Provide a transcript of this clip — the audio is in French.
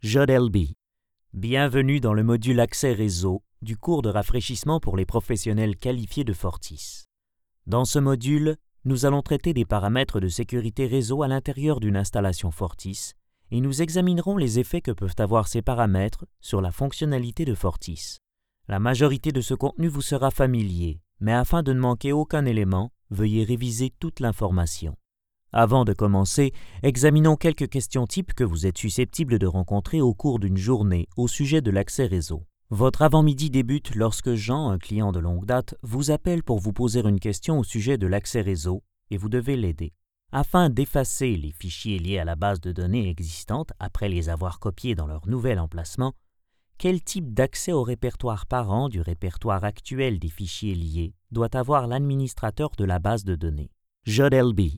JodLB. Bienvenue dans le module Accès réseau du cours de rafraîchissement pour les professionnels qualifiés de Fortis. Dans ce module, nous allons traiter des paramètres de sécurité réseau à l'intérieur d'une installation Fortis et nous examinerons les effets que peuvent avoir ces paramètres sur la fonctionnalité de Fortis. La majorité de ce contenu vous sera familier, mais afin de ne manquer aucun élément, veuillez réviser toute l'information. Avant de commencer, examinons quelques questions types que vous êtes susceptibles de rencontrer au cours d'une journée au sujet de l'accès réseau. Votre avant-midi débute lorsque Jean, un client de longue date, vous appelle pour vous poser une question au sujet de l'accès réseau et vous devez l'aider. Afin d'effacer les fichiers liés à la base de données existante après les avoir copiés dans leur nouvel emplacement, quel type d'accès au répertoire parent du répertoire actuel des fichiers liés doit avoir l'administrateur de la base de données? JodLB.